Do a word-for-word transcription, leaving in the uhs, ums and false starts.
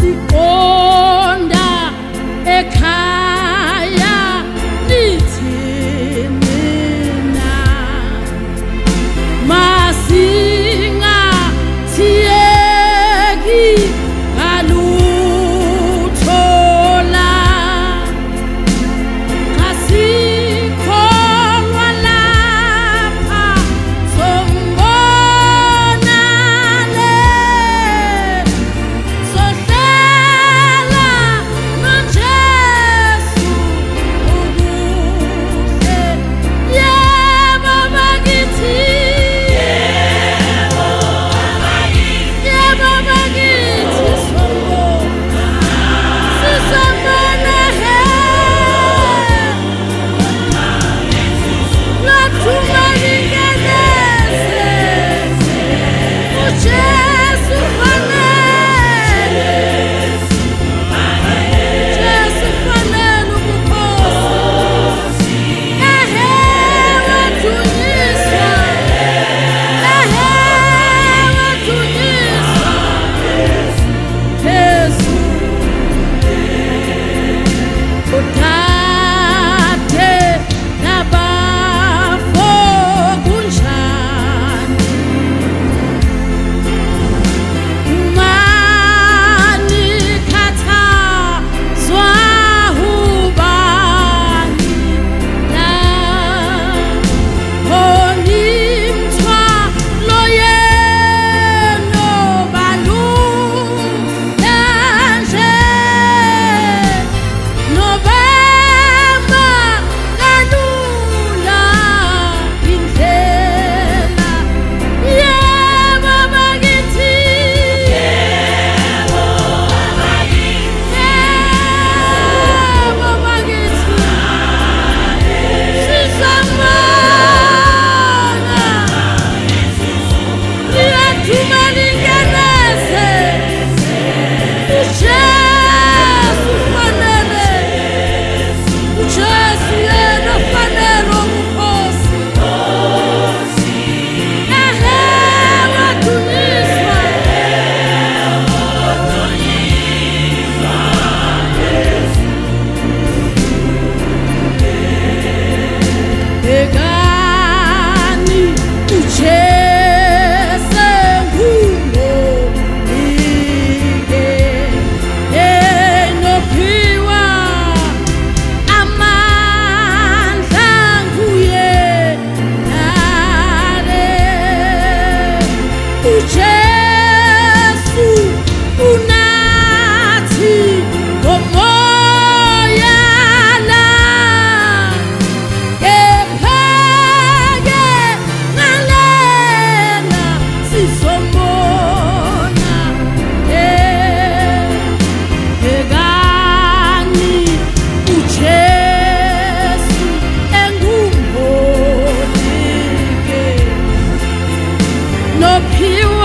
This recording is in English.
masiqonda ekhaya nithi mina masingathiyeki ngaluthola ngasikholwa lapha sombonale sohlala noJesu ukuhle yebo bakithi yebo bakithi yebo bakithi sombona sisombona he lathumalingenese uJesu fanele Jesu fanele ubukhosi ehe wathunyiswa ehe wathunyiswa Jesu udade nabafo kunjani umani khathazwa ubani la onimthwalo yenu balula nje nobamba kalula indlela yebo bakithi yebo bakithi yebo bakithi sisambona liyathumalingenese uJesu fanele uJesu yena fanele ubukhosi ehe wathunyiswa ekani uJesu ngumolike enophiwa amandla nguye nale uJesu unathi ngomoya la ephake ngalena sizombona ekani uJesu engumolike nophiwa